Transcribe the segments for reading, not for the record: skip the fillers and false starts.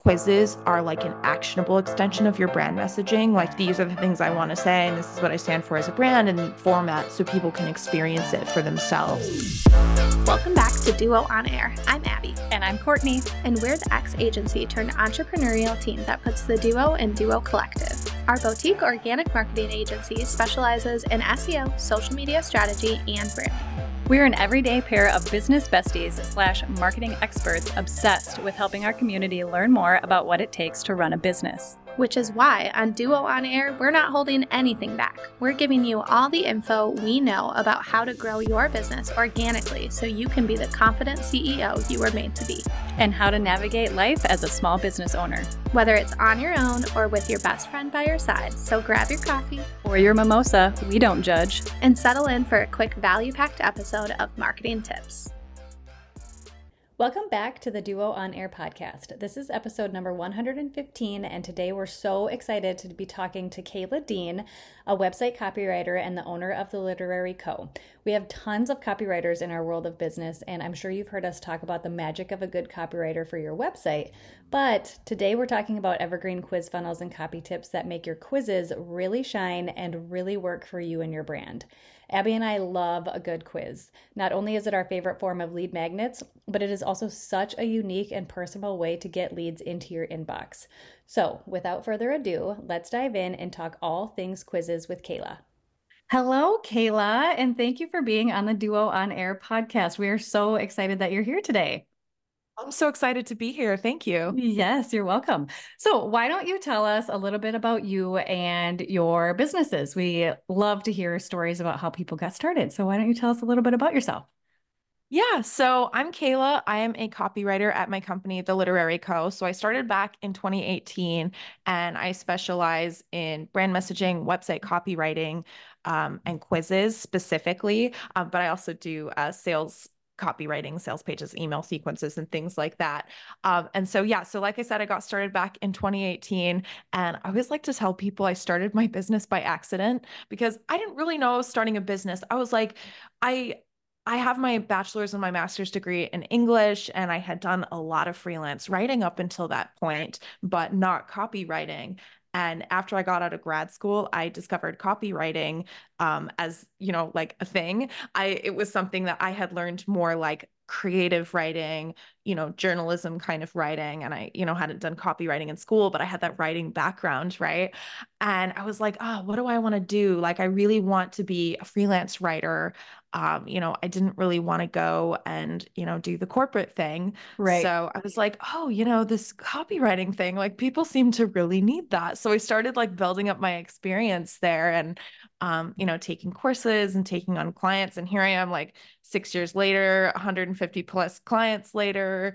quizzes are like an actionable extension of your brand messaging. Like, these are the things I want to say, and this is what I stand for as a brand, and format so people can experience it for themselves. Welcome back to Duo On Air. I'm Abby. And I'm Courtney. And we're the ex-agency turned entrepreneurial team that puts the Duo in Duo Collective. Our boutique organic marketing agency specializes in SEO, social media strategy, and branding. We're an everyday pair of business besties / marketing experts obsessed with helping our community learn more about what it takes to run a business. Which is why on Duo On Air, we're not holding anything back. We're giving you all the info we know about how to grow your business organically so you can be the confident CEO you were made to be. And how to navigate life as a small business owner. Whether it's on your own or with your best friend by your side, so grab your coffee or your mimosa, we don't judge, and settle in for a quick value-packed episode of Marketing Tips. Welcome back to the Duo On Air podcast. This is episode number 115, and today we're so excited to be talking to Kayla Dean, a website copywriter and the owner of The Literary Co. We have tons of copywriters in our world of business, and I'm sure you've heard us talk about the magic of a good copywriter for your website. But today we're talking about evergreen quiz funnels and copy tips that make your quizzes really shine and really work for you and your brand. Abby and I love a good quiz. Not only is it our favorite form of lead magnets, but it is also such a unique and personal way to get leads into your inbox. So without further ado, let's dive in and talk all things quizzes with Kayla. Hello, Kayla, and thank you for being on the Duo On Air podcast. We are so excited that you're here today. I'm so excited to be here. Thank you. Yes, you're welcome. So why don't you tell us a little bit about you and your businesses? We love to hear stories about how people got started. So why don't you tell us a little bit about yourself? Yeah, so I'm Kayla. I am a copywriter at my company, The Literary Co. So I started back in 2018, and I specialize in brand messaging, website copywriting, and quizzes specifically. But I also do sales copywriting, sales pages, email sequences, and things like that. So like I said, I got started back in 2018, and I always like to tell people I started my business by accident because I didn't really know I was starting a business. I was like, I have my bachelor's and my master's degree in English, and I had done a lot of freelance writing up until that point, but not copywriting. And after I got out of grad school, I discovered copywriting as, like a thing. It was something that I had learned more like creative writing, journalism kind of writing. And I, hadn't done copywriting in school, but I had that writing background, right? And I was like, oh, what do I want to do? Like, I really want to be a freelance writer. I didn't really want to go and, do the corporate thing. Right. So I was like, oh, this copywriting thing, like people seem to really need that. So I started like building up my experience there and, taking courses and taking on clients. And here I am like 6 years later, 150 plus clients later,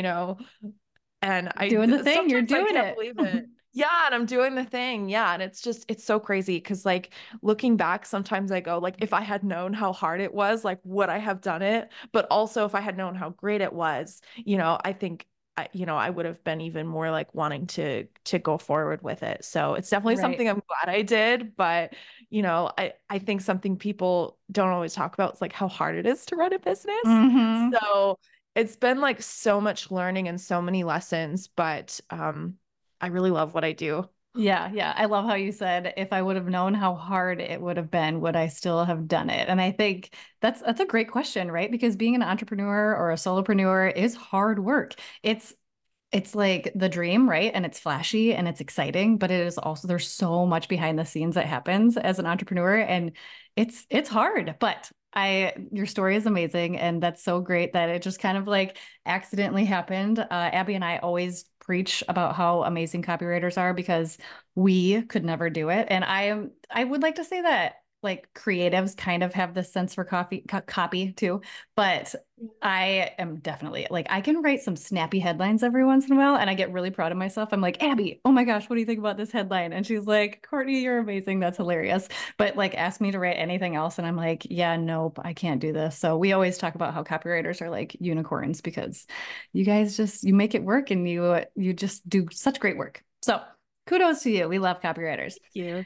and doing the thing, you're doing I can't it. believe it. Yeah, and I'm doing the thing. Yeah, and it's so crazy because like looking back, sometimes I go like, if I had known how hard it was, like would I have done it? But also if I had known how great it was, I think I would have been even more like wanting to go forward with it. So it's definitely Right. something I'm glad I did, but I think something people don't always talk about is like how hard it is to run a business. Mm-hmm. So it's been like so much learning and so many lessons, but I really love what I do. Yeah, yeah. I love how you said, if I would have known how hard it would have been, would I still have done it? And I think that's a great question, right? Because being an entrepreneur or a solopreneur is hard work. It's like the dream, right? And it's flashy and it's exciting, but it is also there's so much behind the scenes that happens as an entrepreneur, and it's hard. But your story is amazing, and that's so great that it just kind of like accidentally happened. Abby and I always preach about how amazing copywriters are because we could never do it, and I would like to say that like creatives kind of have this sense for copy too, but I am definitely like, I can write some snappy headlines every once in a while, and I get really proud of myself. I'm like, Abby, oh my gosh, what do you think about this headline? And she's like, Courtney, you're amazing. That's hilarious. But like, ask me to write anything else. And I'm like, yeah, nope, I can't do this. So we always talk about how copywriters are like unicorns because you guys you make it work, and you just do such great work. So kudos to you. We love copywriters. Thank you.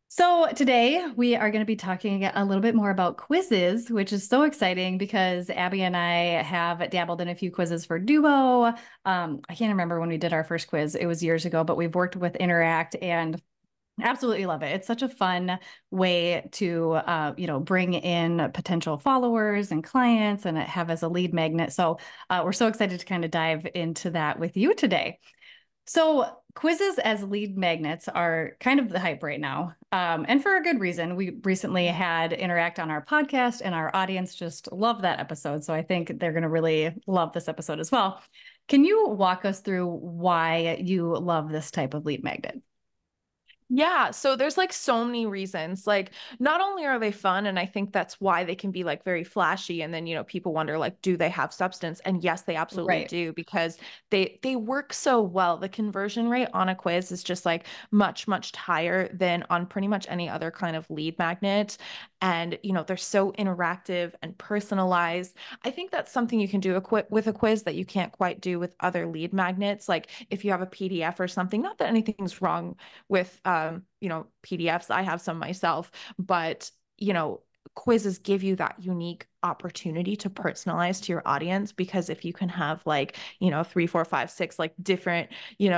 So today we are going to be talking a little bit more about quizzes, which is so exciting because Abby and I have dabbled in a few quizzes for Duo. I can't remember when we did our first quiz. It was years ago, but we've worked with Interact and absolutely love it. It's such a fun way to, bring in potential followers and clients and have as a lead magnet. So we're so excited to kind of dive into that with you today. So quizzes as lead magnets are kind of the hype right now. And for a good reason. We recently had Interact on our podcast and our audience just loved that episode. So I think they're going to really love this episode as well. Can you walk us through why you love this type of lead magnet? Yeah, so there's like so many reasons. Like, not only are they fun, and I think that's why they can be like very flashy, and then people wonder like, do they have substance? And yes, they absolutely Right. do because they work so well. The conversion rate on a quiz is just like much higher than on pretty much any other kind of lead magnet. And they're so interactive and personalized. I think that's something you can do with a quiz that you can't quite do with other lead magnets. Like if you have a PDF or something, not that anything's wrong with PDFs. I have some myself, but quizzes give you that unique opportunity to personalize to your audience because if you can have like, three, four, five, six like different,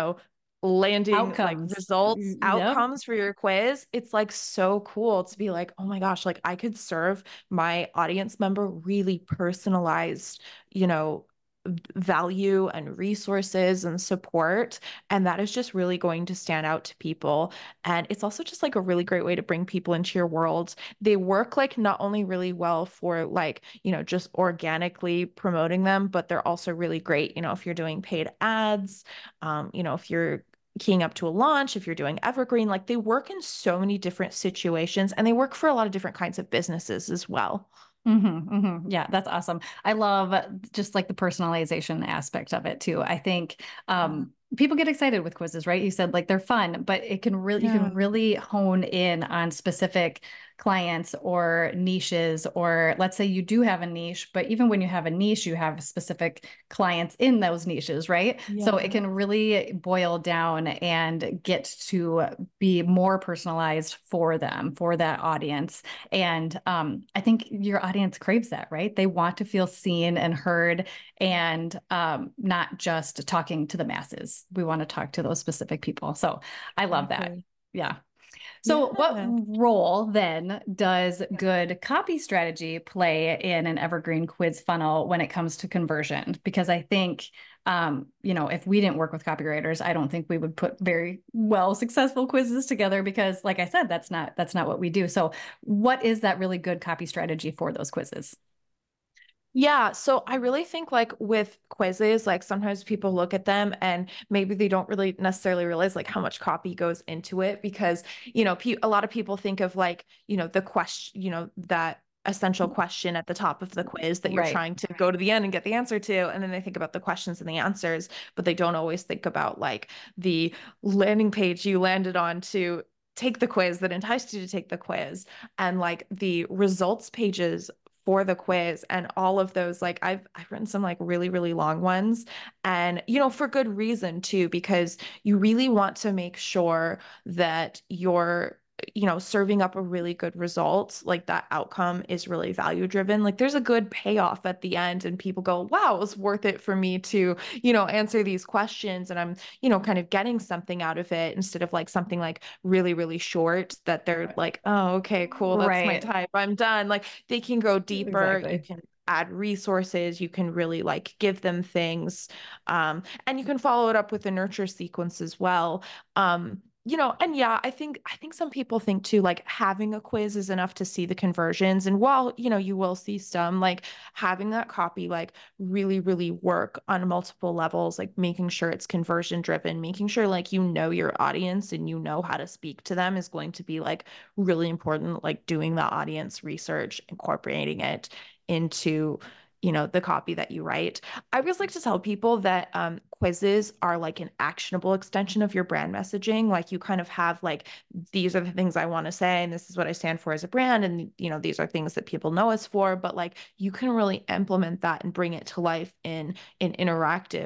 landing like Outcomes. results, Yep. outcomes for your quiz, it's like so cool to be like, oh my gosh, like I could serve my audience member really personalized, you know, value and resources and support. And that is just really going to stand out to people. And it's also just like a really great way to bring people into your world. They work like not only really well for like, just organically promoting them, but they're also really great, if you're doing paid ads, if you're keying up to a launch, if you're doing evergreen, like they work in so many different situations and they work for a lot of different kinds of businesses as well. Yeah, that's awesome. I love just like the personalization aspect of it too. I think people get excited with quizzes, right? You said like they're fun, but you can Yeah. really hone in on specific clients or niches, or let's say you do have a niche, but even when you have a niche, you have specific clients in those niches, right? So it Yeah. can really boil down and get to be more personalized for them, for that audience. And I think your audience craves that, right? They want to feel seen and heard and not just talking to the masses. We want to talk to those specific people. So I love that. Exactly. Yeah. So, what Yeah. role then does good copy strategy play in an evergreen quiz funnel when it comes to conversion? Because I think, if we didn't work with copywriters, I don't think we would put very well successful quizzes together because, like I said, that's not what we do. So, what is that really good copy strategy for those quizzes? Yeah, so I really think like with quizzes, like sometimes people look at them and maybe they don't really necessarily realize like how much copy goes into it because, a lot of people think of like, the question, that essential question at the top of the quiz that you're Right. trying to go to the end and get the answer to, and then they think about the questions and the answers, but they don't always think about like the landing page you landed on to take the quiz that enticed you to take the quiz and like the results pages for the quiz and all of those like I've written some like really long ones and for good reason too because you really want to make sure that you're serving up a really good result like that outcome is really value driven like there's a good payoff at the end and people go wow it was worth it for me to answer these questions and I'm kind of getting something out of it instead of like something like really short that they're like, oh, okay, cool, that's my Right. type, I'm done. Like they can go deeper, you Exactly. can add resources, you can really like give them things. And you can follow it up with a nurture sequence as well. And yeah, I think some people think too, like having a quiz is enough to see the conversions. And while, you will see some, like having that copy like really work on multiple levels, like making sure it's conversion driven, making sure like your audience and how to speak to them is going to be like really important, like doing the audience research, incorporating it into the copy that you write. I always like to tell people that quizzes are like an actionable extension of your brand messaging. Like you kind of have like, these are the things I want to say, and this is what I stand for as a brand. And, these are things that people know us for, but like you can really implement that and bring it to life in an interactive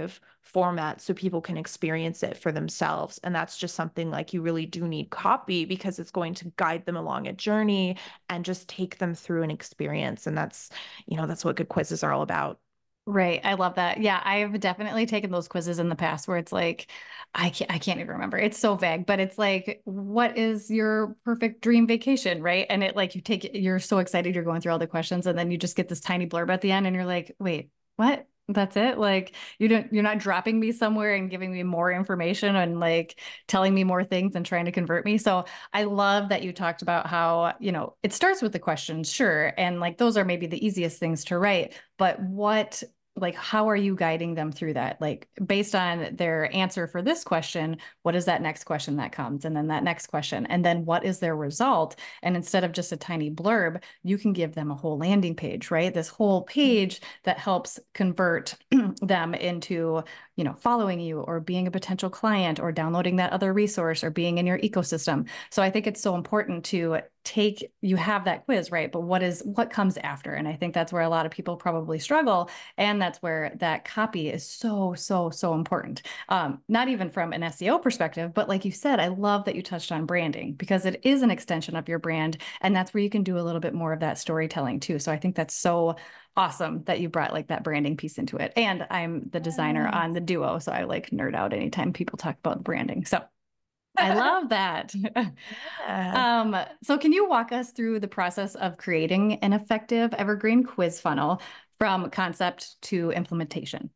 format so people can experience it for themselves. And that's just something like you really do need copy because it's going to guide them along a journey and just take them through an experience. And that's, that's what good quizzes are all about. Right. I love that. Yeah, I've definitely taken those quizzes in the past where it's like, I can't even remember. It's so vague, but it's like, what is your perfect dream vacation? Right. And it like, you're so excited, you're going through all the questions and then you just get this tiny blurb at the end and you're like, wait, what? That's it? Like you're not dropping me somewhere and giving me more information and like telling me more things and trying to convert me. So I love that you talked about how, it starts with the questions, sure. And like those are maybe the easiest things to write, but how are you guiding them through that? Like based on their answer for this question, what is that next question that comes? And then that next question, and then what is their result? And instead of just a tiny blurb, you can give them a whole landing page, right? This whole page that helps convert them into, following you or being a potential client or downloading that other resource or being in your ecosystem. So I think it's so important to you have that quiz, right? But what comes after? And I think that's where a lot of people probably struggle. And that's where that copy is so, so, so important. Not even from an SEO perspective, but like you said, I love that you touched on branding because it is an extension of your brand. And that's where you can do a little bit more of that storytelling too. So I think that's so awesome that you brought like that branding piece into it. And I'm the designer on the Duo. So I like nerd out anytime people talk about branding. So I love that. Yeah. So can you walk us through the process of creating an effective evergreen quiz funnel from concept to implementation?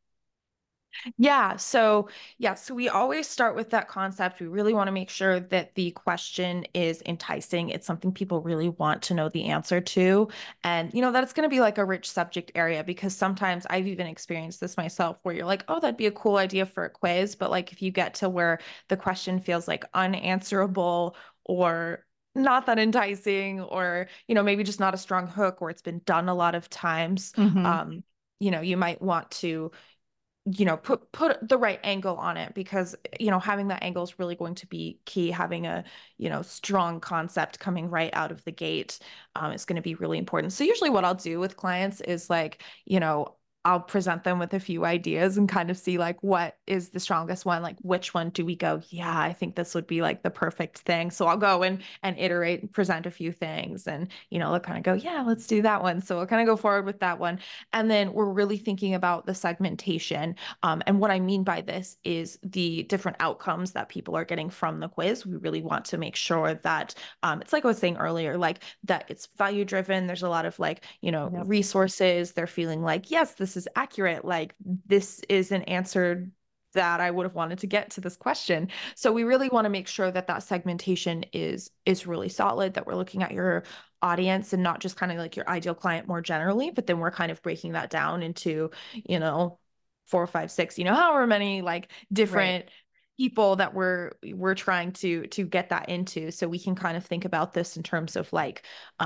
So we always start with that concept. We really want to make sure that the question is enticing. It's something people really want to know the answer to. And, that it's going to be like a rich subject area because sometimes I've even experienced this myself where you're like, oh, that'd be a cool idea for a quiz. But like if you get to where the question feels like unanswerable or not that enticing or, maybe just not a strong hook or it's been done a lot of times, Mm-hmm. you might want to put the right angle on it because having that angle is really going to be key. Having a strong concept coming right out of the gate is going to be really important. So usually what I'll do with clients is like I'll present them with a few ideas and kind of see like what is the strongest one, like which one do we go, yeah, I think this would be like the perfect thing. So I'll go and iterate and present a few things and they'll kind of go, yeah, let's do that one. So I'll kind of go forward with that one. And then we're really thinking about the segmentation. And what I mean by this is the different outcomes that people are getting from the quiz. We really want to make sure that it's like I was saying earlier, like that it's value driven. There's a lot of like, Yep. resources. They're feeling like, yes, this is accurate. Like this is an answer that I would have wanted to get to this question. So we really want to make sure that that segmentation is really solid, that we're looking at your audience and not just kind of like your ideal client more generally, but then we're kind of breaking that down into, four, five, six, however many like Right. different people that we're trying to get that into. So we can kind of think about this in terms of like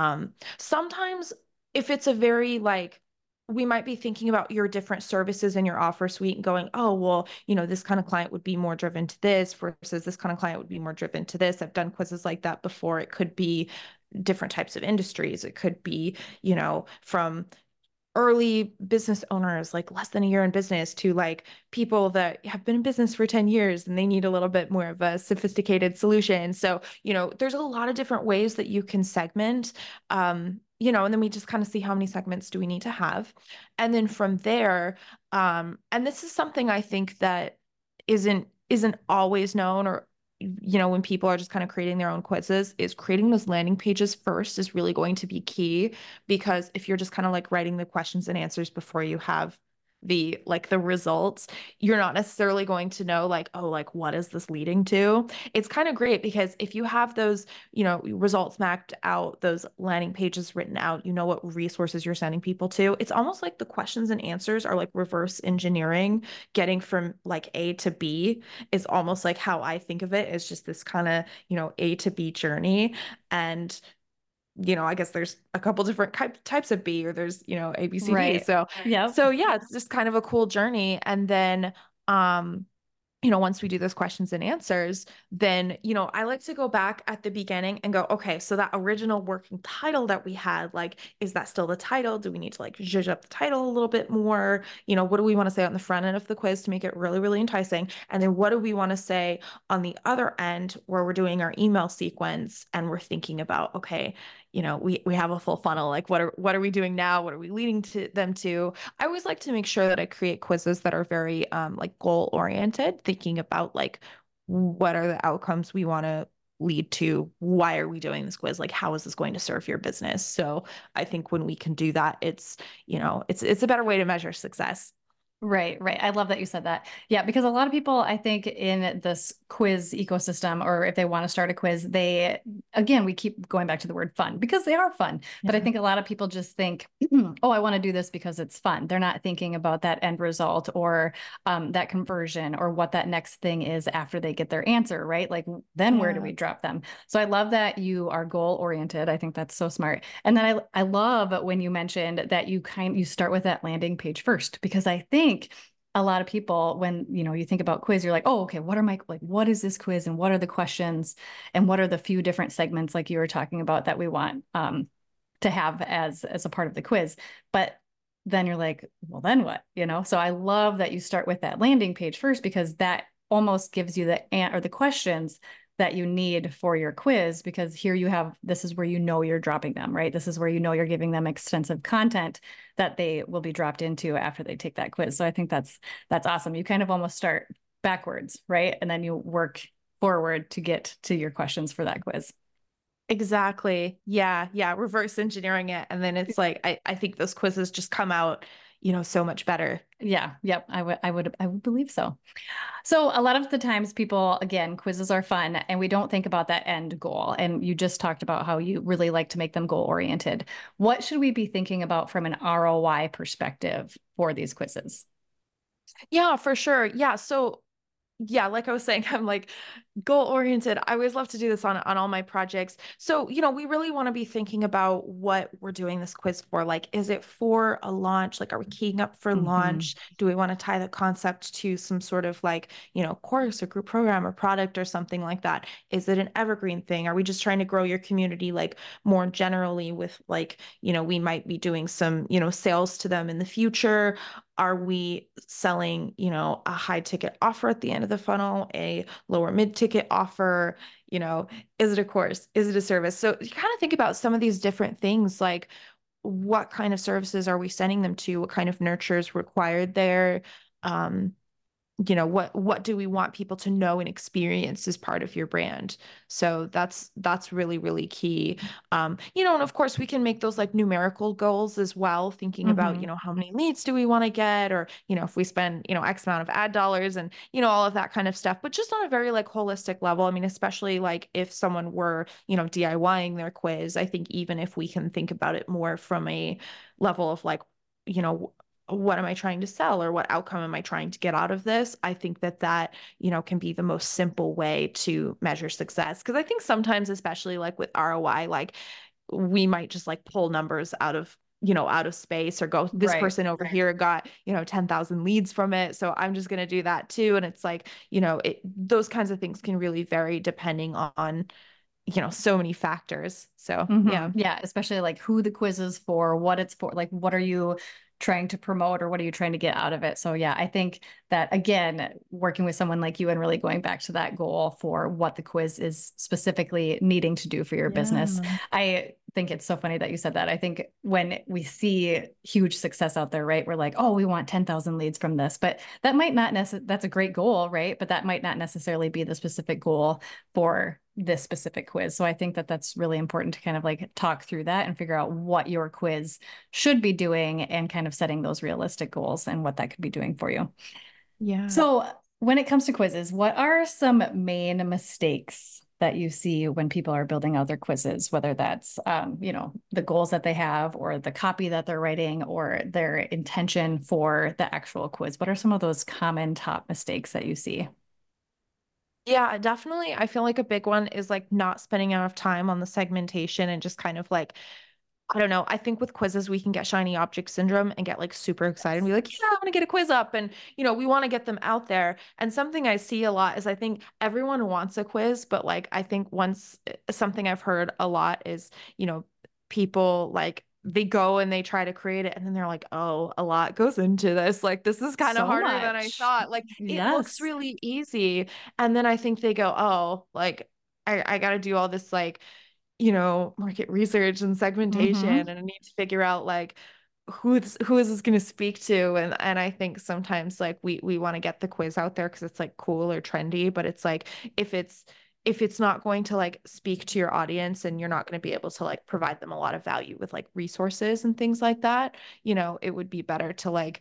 sometimes if it's a very like we might be thinking about your different services in your offer suite and going, oh, well, this kind of client would be more driven to this versus this kind of client would be more driven to this. I've done quizzes like that before. It could be different types of industries. It could be, from early business owners, like less than a year in business, to like people that have been in business for 10 years and they need a little bit more of a sophisticated solution. So, there's a lot of different ways that you can segment, and then we just kind of see how many segments do we need to have. And then from there, and this is something I think that isn't always known or when people are just kind of creating their own quizzes, is creating those landing pages first is really going to be key because if you're just kind of like writing the questions and answers before you have the results, you're not necessarily going to know like, oh, like what is this leading to? It's kind of great because if you have those, results mapped out, those landing pages written out, what resources you're sending people to. It's almost like the questions and answers are like reverse engineering, getting from like A to B is almost like how I think of it is just this kind of, A to B journey. And I guess there's a couple different types of B or there's, A, B, C, D. Right. So, Yep. so yeah, it's just kind of a cool journey. And then, once we do those questions and answers, then, I like to go back at the beginning and go, okay, so that original working title that we had, like, is that still the title? Do we need to like zhuzh up the title a little bit more? What do we want to say on the front end of the quiz to make it really, really enticing? And then what do we want to say on the other end where we're doing our email sequence and we're thinking about, okay, we have a full funnel. Like what are we doing now? What are we leading to them to? I always like to make sure that I create quizzes that are very like goal oriented, thinking about like what are the outcomes we want to lead to? Why are we doing this quiz? Like how is this going to serve your business? So I think when we can do that, it's a better way to measure success. Right, right. I love that you said that. Yeah, because a lot of people, I think, in this quiz ecosystem, or if they want to start a quiz, again, we keep going back to the word fun because they are fun. But I Yeah. think a lot of people just think, oh, I want to do this because it's fun. They're not thinking about that end result or that conversion or what that next thing is after they get their answer, right? Like, then where do Yeah. we drop them? So I love that you are goal oriented. I think that's so smart. And then I love when you mentioned that you start with that landing page first, because I think a lot of people, when you think about quiz, you're like, oh, okay, what is this quiz and what are the questions and what are the few different segments like you were talking about that we want to have as a part of the quiz. But then you're like, well, then what? So I love that you start with that landing page first, because that almost gives you the questions that you need for your quiz, because here this is where you're dropping them, right? This is where you're giving them extensive content that they will be dropped into after they take that quiz. So I think that's awesome. You kind of almost start backwards, right? And then you work forward to get to your questions for that quiz. Exactly. Yeah. Yeah. Reverse engineering it. And then it's like, I think those quizzes just come out, so much better. Yeah, yep, I would believe so. So a lot of the times people, again, quizzes are fun and we don't think about that end goal. And you just talked about how you really like to make them goal oriented. What should we be thinking about from an ROI perspective for these quizzes? Yeah, for sure. Yeah. So yeah, like I was saying, I'm like goal oriented. I always love to do this on all my projects. So, we really want to be thinking about what we're doing this quiz for. Like, is it for a launch? Like, are we keying up for Hmm. launch? Do we want to tie the concept to some sort of like, course or group program or product or something like that? Is it an evergreen thing? Are we just trying to grow your community like more generally with like, we might be doing some, sales to them in the future? Are we selling, a high ticket offer at the end of the funnel, a lower mid ticket offer? You know, is it a course? Is it a service? So you kind of think about some of these different things, like what kind of services are we sending them to? What kind of nurture is required there? Um, what do we want people to know and experience as part of your brand? So that's really, really key. And of course we can make those like numerical goals as well, thinking about, Hmm. how many leads do we want to get, or if we spend, X amount of ad dollars, and all of that kind of stuff, but just on a very like holistic level. I mean, especially like if someone were, DIYing their quiz, I think even if we can think about it more from a level of like, you know what am I trying to sell, or what outcome am I trying to get out of this? I think that, can be the most simple way to measure success. Because I think sometimes, especially like with ROI, like we might just like pull numbers out of space, or go, this Right. person over here got, 10,000 leads from it. So I'm just going to do that too. And it's like, those kinds of things can really vary depending on, so many factors. So Hmm. yeah. Yeah, especially like who the quiz is for, what it's for, like what are you trying to promote or what are you trying to get out of it? So yeah, I think that again, working with someone like you and really going back to that goal for what the quiz is specifically needing to do for your business. Yeah. I think it's so funny that you said that. I think when we see huge success out there, right? We're like, oh, we want 10,000 leads from this, but that might not necessarily, that's a great goal, right? But that might not necessarily be the specific goal for this specific quiz. So I think that that's really important to kind of like talk through that and figure out what your quiz should be doing and kind of setting those realistic goals and what that could be doing for you. Yeah. So when it comes to quizzes, what are some main mistakes that you see when people are building out their quizzes, whether that's, the goals that they have or the copy that they're writing or their intention for the actual quiz? What are some of those common top mistakes that you see? Yeah, definitely. I feel like a big one is like not spending enough time on the segmentation and just kind of like I don't know. I think with quizzes, we can get shiny object syndrome and get like super excited and be like, yeah, I want to get a quiz up. And, we want to get them out there. And something I see a lot is I think everyone wants a quiz, but like, I think once something I've heard a lot is, people like, they go and they try to create it and then they're like, oh, a lot goes into this. Like, this is kind of So harder than I much. thought. Like, it looks Yes. really easy. And then I think they go, oh, like, I got to do all this, like, market research and segmentation, Mm-hmm. and I need to figure out like who is this going to speak to, and I think sometimes like we want to get the quiz out there because it's like cool or trendy, but it's like if it's if it's not going to like speak to your audience and you're not going to be able to like provide them a lot of value with like resources and things like that, it would be better to like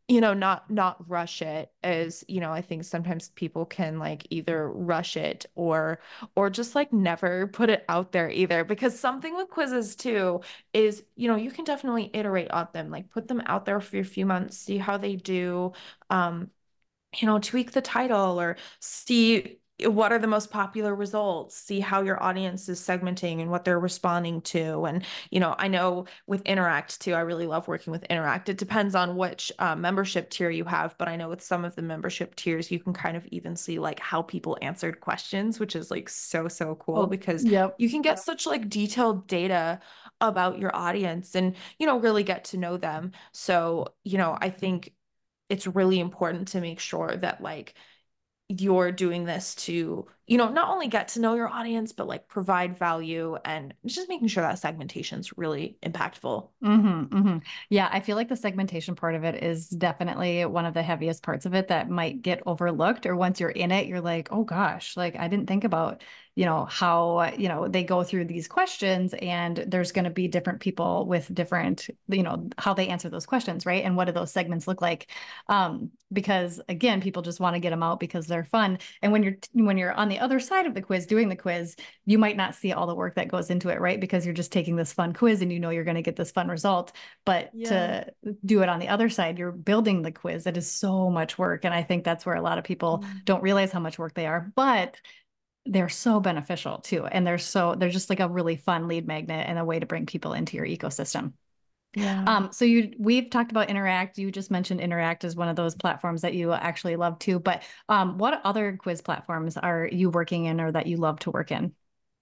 not rush it. As I think sometimes people can like either rush it or just like never put it out there either, because something with quizzes too is you can definitely iterate on them, like put them out there for a few months, see how they do, um tweak the title or see what are the most popular results, see how your audience is segmenting and what they're responding to. And, I know with Interact too, I really love working with Interact. It depends on which membership tier you have, but I know with some of the membership tiers, you can kind of even see like how people answered questions, which is like so, so cool Oh, because yep. you can get such like detailed data about your audience and, really get to know them. So, I think it's really important to make sure that like you're doing this to, not only get to know your audience, but like provide value and just making sure that segmentation is really impactful. Mm-hmm, mm-hmm. Yeah, I feel like the segmentation part of it is definitely one of the heaviest parts of it that might get overlooked. Or once you're in it, you're like, oh gosh, like I didn't think about, how, they go through these questions and there's going to be different people with different, how they answer those questions, right? And what do those segments look like? Because again, people just want to get them out because they're fun. And when you're on the other side of the quiz, doing the quiz, you might not see all the work that goes into it, right? Because you're just taking this fun quiz and you're going to get this fun result. But Yeah. to do it on the other side, you're building the quiz. It is so much work. And I think that's where a lot of people don't realize how much work they are, but they're so beneficial too. And they're just like a really fun lead magnet and a way to bring people into your ecosystem. Yeah. So we've talked about Interact. You just mentioned Interact as one of those platforms that you actually love too. But what other quiz platforms are you working in or that you love to work in?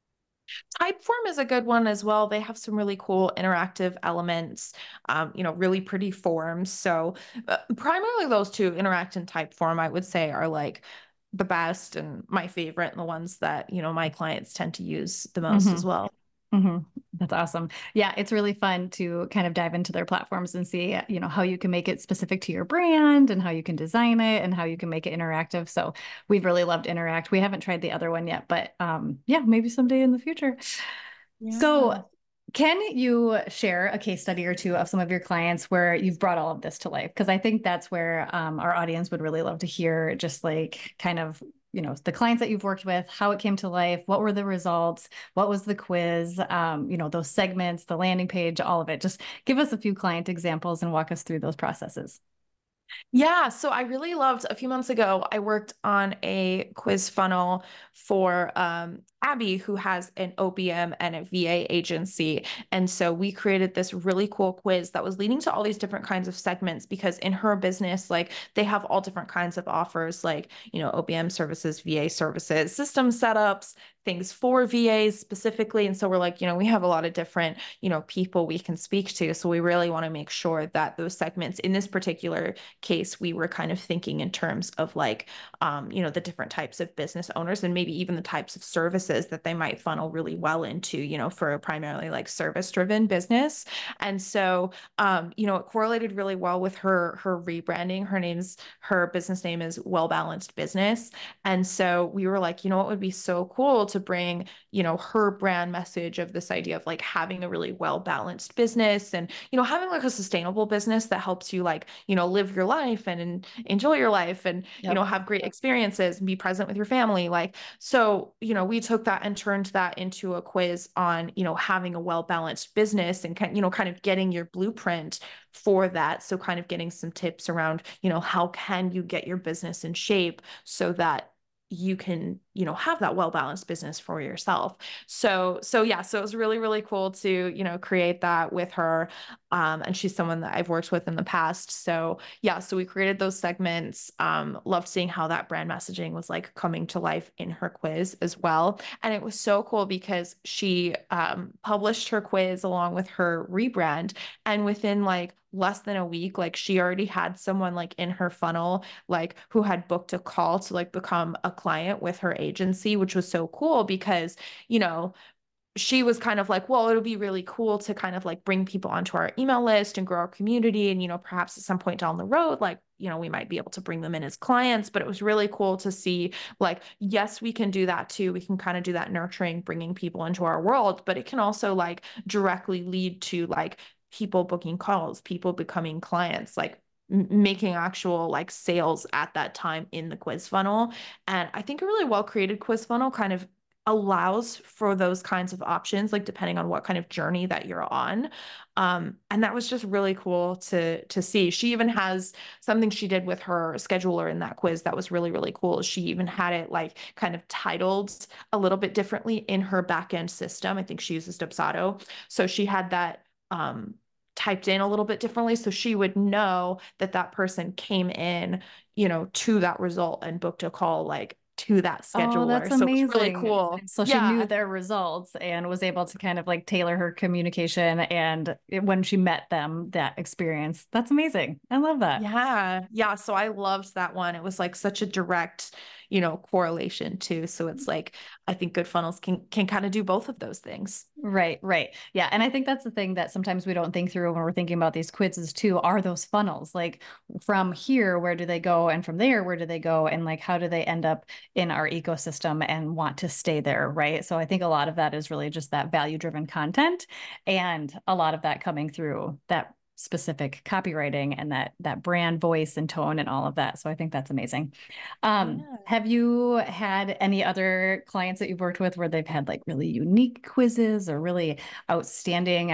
Typeform is a good one as well. They have some really cool interactive elements, really pretty forms. So primarily those two, Interact and Typeform, I would say are like the best and my favorite and the ones that, my clients tend to use the most Mm-hmm. as well. Mm-hmm. That's awesome. Yeah, it's really fun to kind of dive into their platforms and see, how you can make it specific to your brand and how you can design it and how you can make it interactive. So we've really loved Interact. We haven't tried the other one yet, but yeah, maybe someday in the future. So Yeah. can you share a case study or two of some of your clients where you've brought all of this to life? Because I think that's where our audience would really love to hear just like kind of, the clients that you've worked with, how it came to life, what were the results, what was the quiz, those segments, the landing page, all of it. Just give us a few client examples and walk us through those processes. Yeah, so I really loved a few months ago, I worked on a quiz funnel for Abby, who has an OBM and a VA agency. And so we created this really cool quiz that was leading to all these different kinds of segments because in her business, like they have all different kinds of offers, like, OBM services, VA services, system setups, things for VAs specifically. And so we're like, we have a lot of different, people we can speak to. So we really want to make sure that those segments in this particular case, we were kind of thinking in terms of like, the different types of business owners and maybe even the types of services that they might funnel really well into, for a primarily like service driven business. And so, it correlated really well with her rebranding. Her business name is Well Balanced Business. And so we were like, what would be so cool to bring, her brand message of this idea of like having a really well balanced business and, having like a sustainable business that helps you like, live your life and enjoy your life and, Yep. have great experiences and be present with your family. Like, so, we took that and turned that into a quiz on, having a well balanced business and kind of getting your blueprint for that. So kind of getting some tips around, how can you get your business in shape so that you can, have that well-balanced business for yourself. So yeah, so it was really, really cool to, create that with her. And she's someone that I've worked with in the past. So yeah, so we created those segments. Loved seeing how that brand messaging was like coming to life in her quiz as well. And it was so cool because she published her quiz along with her rebrand. And within like less than a week, like she already had someone like in her funnel, like who had booked a call to like become a client with her agency, which was so cool because, you know, she was kind of like, well, it'll be really cool to kind of like bring people onto our email list and grow our community. And, perhaps at some point down the road, like, we might be able to bring them in as clients. But it was really cool to see, like, yes, we can do that too. We can kind of do that nurturing, bringing people into our world, but it can also like directly lead to like people booking calls, people becoming clients, like making actual like sales at that time in the quiz funnel. And I think a really well created quiz funnel kind of allows for those kinds of options, like depending on what kind of journey that you're on. And that was just really cool to see. She even has something she did with her scheduler in that quiz that was really, really cool. She even had it like kind of titled a little bit differently in her backend system. I think she uses Dubsado. So she had that typed in a little bit differently. So she would know that that person came in, to that result and booked a call like to that Oh, that's scheduler. So it was really amazing. cool. So she knew Yeah. their results and was able to kind of like tailor her communication and when she met them, that experience. That's amazing. I love that. Yeah. Yeah. So I loved that one. It was like such a direct, correlation too. So it's like I think good funnels can kind of do both of those things. Right, right. Yeah. And I think that's the thing that sometimes we don't think through when we're thinking about these quizzes too, are those funnels. Like from here, where do they go? And from there, where do they go? And like how do they end up in our ecosystem and want to stay there? Right. So I think a lot of that is really just that value driven content and a lot of that coming through that specific copywriting and that brand voice and tone and all of that. So I think that's amazing. Yeah. Have you had any other clients that you've worked with where they've had like really unique quizzes or really outstanding,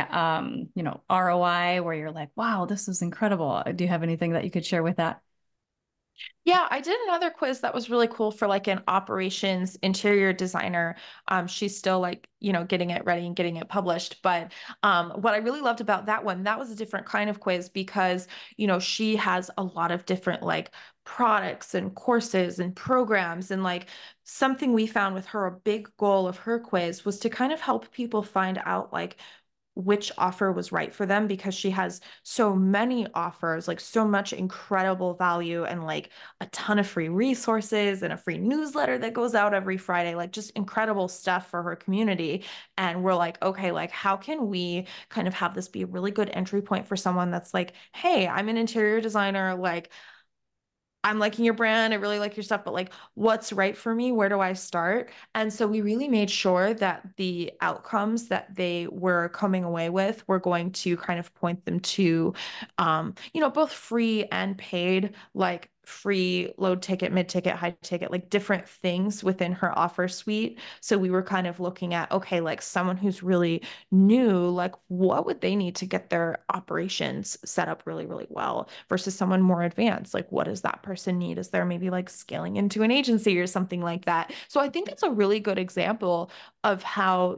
ROI where you're like, wow, this is incredible. Do you have anything that you could share with that? Yeah, I did another quiz that was really cool for like an operations interior designer. She's still like, getting it ready and getting it published. But what I really loved about that one, that was a different kind of quiz because, she has a lot of different like products and courses and programs. And like something we found with her, a big goal of her quiz was to kind of help people find out like which offer was right for them because she has so many offers, like so much incredible value and like a ton of free resources and a free newsletter that goes out every Friday, like just incredible stuff for her community. And we're like, okay, like how can we kind of have this be a really good entry point for someone that's like, hey, I'm an interior designer, like I'm liking your brand. I really like your stuff, but like, what's right for me? Where do I start? And so we really made sure that the outcomes that they were coming away with were going to kind of point them to, both free and paid, like free low ticket, mid ticket, high ticket, like different things within her offer suite. So we were kind of looking at, okay, like someone who's really new, like what would they need to get their operations set up really, really well versus someone more advanced? Like, what does that person need? Is there maybe like scaling into an agency or something like that? So I think it's a really good example of how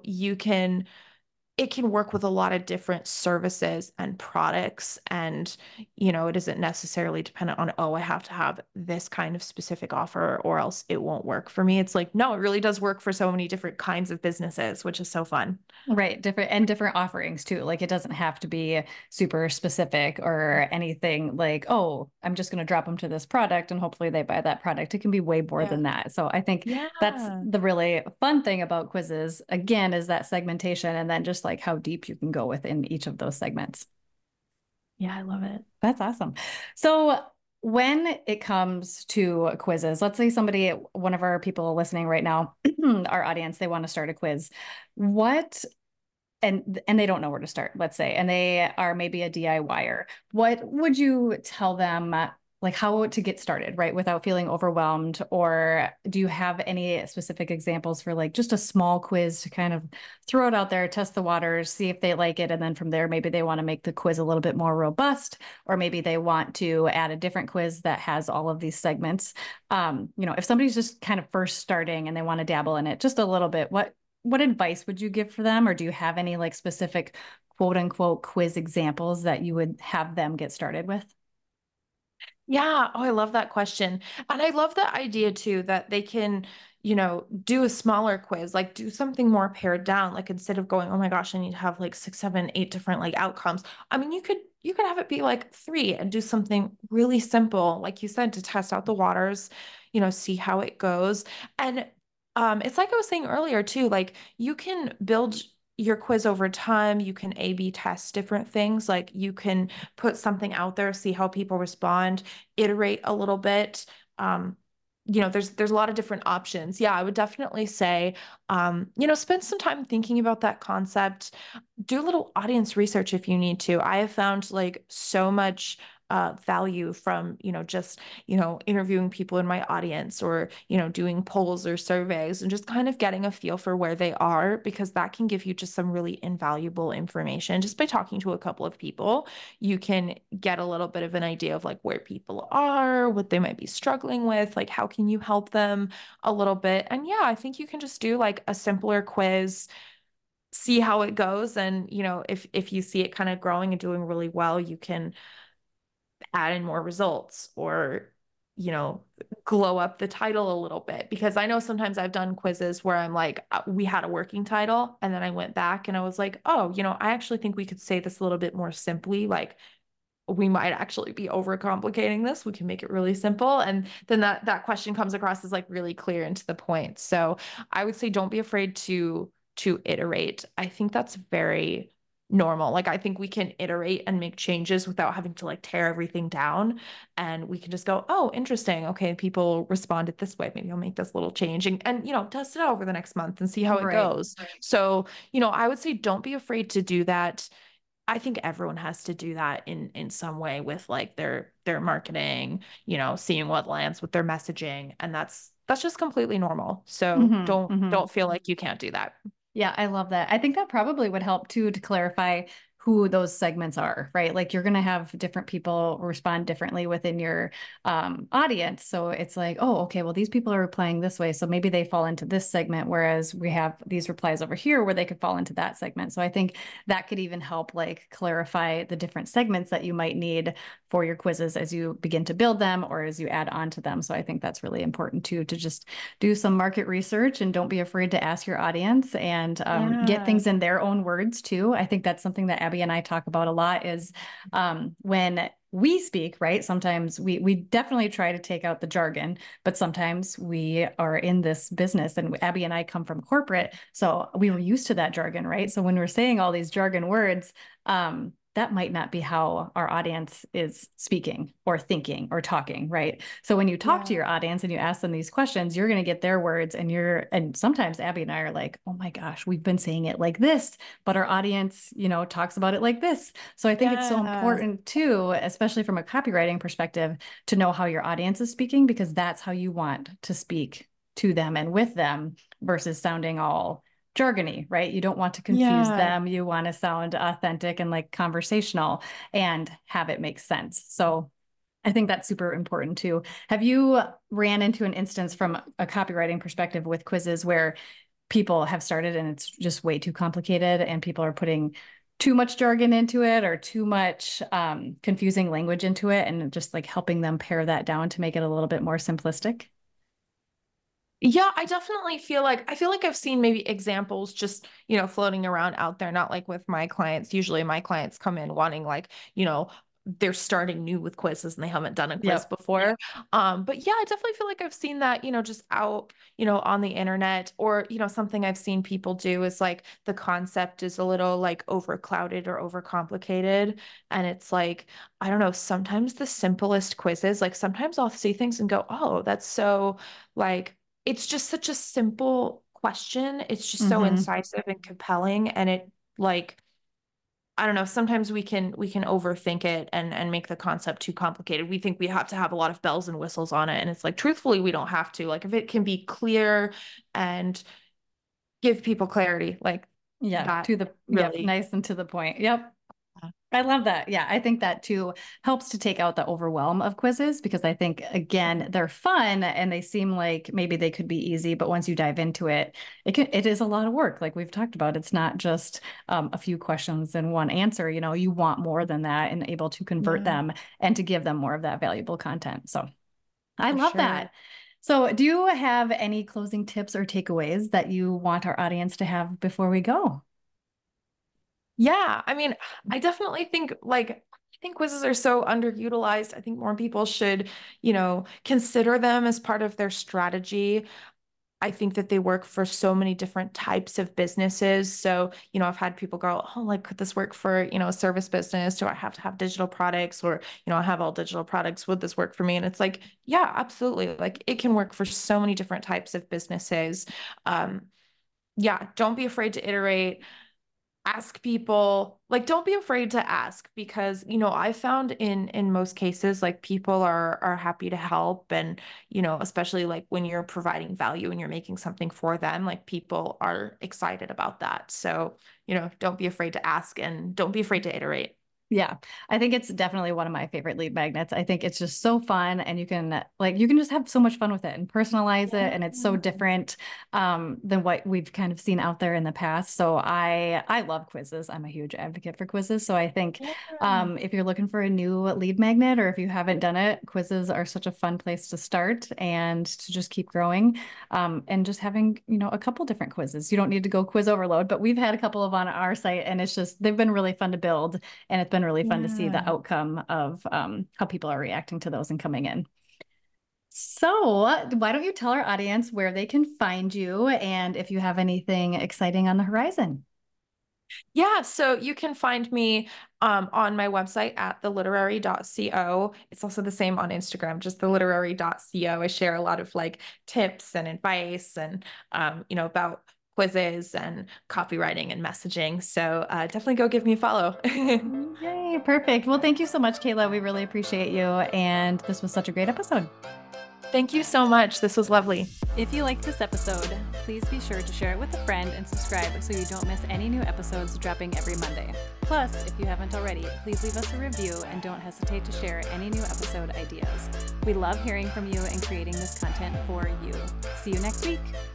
it can work with a lot of different services and products. And, it isn't necessarily dependent on, oh, I have to have this kind of specific offer or else it won't work for me. It's like, no, it really does work for so many different kinds of businesses, which is so fun. Right, different offerings too. Like it doesn't have to be super specific or anything like, oh, I'm just going to drop them to this product and hopefully they buy that product. It can be way more Yeah. than that. So I think that's Yeah. the really fun thing about quizzes, again, is that segmentation and then just like how deep you can go within each of those segments. Yeah, I love it. That's awesome. So when it comes to quizzes, let's say somebody, one of our people listening right now, our audience, they want to start a quiz. What and they don't know where to start, let's say, and they are maybe a DIYer. What would you tell them like how to get started, right? Without feeling overwhelmed? Or do you have any specific examples for like just a small quiz to kind of throw it out there, test the waters, see if they like it. And then from there, maybe they want to make the quiz a little bit more robust, or maybe they want to add a different quiz that has all of these segments. If somebody's just kind of first starting and they want to dabble in it just a little bit, what advice would you give for them? Or do you have any like specific quote unquote quiz examples that you would have them get started with? Yeah. Oh, I love that question. And I love the idea too that they can, do a smaller quiz, like do something more pared down. Like instead of going, oh my gosh, I need to have like six, seven, eight different like outcomes. I mean, you could have it be like three and do something really simple, like you said, to test out the waters, see how it goes. And it's like I was saying earlier too, like you can build your quiz over time. You can A/B test different things. Like you can put something out there, see how people respond, iterate a little bit. Um, there's a lot of different options. Yeah, I would definitely say, spend some time thinking about that concept. Do a little audience research if you need to. I have found like so much value from, just, interviewing people in my audience or, doing polls or surveys and just kind of getting a feel for where they are, because that can give you just some really invaluable information. Just by talking to a couple of people, you can get a little bit of an idea of like where people are, what they might be struggling with, like how can you help them a little bit. And yeah, I think you can just do like a simpler quiz, see how it goes, and if you see it kind of growing and doing really well, you can add in more results or you know glow up the title a little bit, because I know sometimes I've done quizzes where I'm like, we had a working title and then I went back and I was like, oh, I actually think we could say this a little bit more simply, like we might actually be overcomplicating this. We can make it really simple. And then that question comes across as like really clear and to the point. So I would say don't be afraid to iterate. I think that's very normal. Like I think we can iterate and make changes without having to like tear everything down. And we can just go, oh, interesting. Okay, people responded this way. Maybe I'll make this little change and test it out over the next month and see how it Right. goes. So, I would say don't be afraid to do that. I think everyone has to do that in some way with like their marketing, seeing what lands with their messaging, and that's just completely normal. So Hmm. don't feel like you can't do that. Yeah, I love that. I think that probably would help too to clarify who those segments are, right? Like you're going to have different people respond differently within your audience. So it's like, oh, okay, well, these people are replying this way. So maybe they fall into this segment, whereas we have these replies over here where they could fall into that segment. So I think that could even help like clarify the different segments that you might need for your quizzes as you begin to build them or as you add on to them. So I think that's really important too, to just do some market research and don't be afraid to ask your audience and get Yeah. things in their own words too. I think that's something that Abby and I talk about a lot is when we speak, right? Sometimes we definitely try to take out the jargon, but sometimes we are in this business and Abby and I come from corporate. So we were used to that jargon, right? So when we're saying all these jargon words, that might not be how our audience is speaking or thinking or talking, right? So when you talk to Yeah. your audience and you ask them these questions, you're going to get their words and sometimes Abby and I are like, oh my gosh, we've been saying it like this, but our audience, talks about it like this. So I think it's so Yeah. important too, especially from a copywriting perspective, to know how your audience is speaking because that's how you want to speak to them and with them versus sounding all jargony, right? You don't want to confuse Yeah. them. You want to sound authentic and like conversational and have it make sense. So I think that's super important too. Have you ran into an instance from a copywriting perspective with quizzes where people have started and it's just way too complicated and people are putting too much jargon into it or too much confusing language into it and just like helping them pare that down to make it a little bit more simplistic? Yeah, I definitely feel like I've seen maybe examples just, floating around out there, not like with my clients. Usually my clients come in wanting like, they're starting new with quizzes and they haven't done a quiz Yep. before. But yeah, I definitely feel like I've seen that, just out, on the internet, or, something I've seen people do is like the concept is a little like overclouded or overcomplicated. And it's like, I don't know, sometimes the simplest quizzes, like sometimes I'll see things and go, oh, that's so like it's just such a simple question. It's just so Mm-hmm. incisive and compelling. And it like I don't know, sometimes we can overthink it and make the concept too complicated. We think we have to have a lot of bells and whistles on it. And it's like, truthfully, we don't have to. Like if it can be clear and give people clarity, like Yeah, that to the yep, really. nice and to the point. Yep. I love that. Yeah, I think that too helps to take out the overwhelm of quizzes because I think, again, they're fun and they seem like maybe they could be easy, but once you dive into it, it is a lot of work. Like we've talked about, it's not just a few questions and one answer. You know, you want more than that and able to convert Yeah, them and to give them more of that valuable content. So I for love sure. that. So, do you have any closing tips or takeaways that you want our audience to have before we go? Yeah, I mean, I definitely think like I think quizzes are so underutilized. I think more people should, consider them as part of their strategy. I think that they work for so many different types of businesses. So, I've had people go, oh, like, could this work for, a service business? Do I have to have digital products or, I have all digital products. Would this work for me? And it's like, yeah, absolutely. Like it can work for so many different types of businesses. Yeah, don't be afraid to iterate, ask people, like don't be afraid to ask because I found in most cases like people are happy to help, and especially like when you're providing value and you're making something for them, like people are excited about that. So don't be afraid to ask and don't be afraid to iterate. Yeah, I think it's definitely one of my favorite lead magnets. I think it's just so fun and you can just have so much fun with it and personalize it and it's so different than what we've kind of seen out there in the past. So I love quizzes. I'm a huge advocate for quizzes. So I think Yeah. if you're looking for a new lead magnet or if you haven't done it, quizzes are such a fun place to start and to just keep growing. And just having, a couple different quizzes. You don't need to go quiz overload, but we've had a couple of on our site and they've been really fun to build. And it's been really fun to see the Yeah. outcome of how people are reacting to those and coming in. So, why don't you tell our audience where they can find you and if you have anything exciting on the horizon? Yeah, so you can find me on my website at theliterary.co. It's also the same on Instagram, just theliterary.co. I share a lot of like tips and advice and about quizzes and copywriting and messaging. So definitely go give me a follow. Yay, perfect. Well, thank you so much, Kayla. We really appreciate you. And this was such a great episode. Thank you so much. This was lovely. If you liked this episode, please be sure to share it with a friend and subscribe so you don't miss any new episodes dropping every Monday. Plus, if you haven't already, please leave us a review and don't hesitate to share any new episode ideas. We love hearing from you and creating this content for you. See you next week.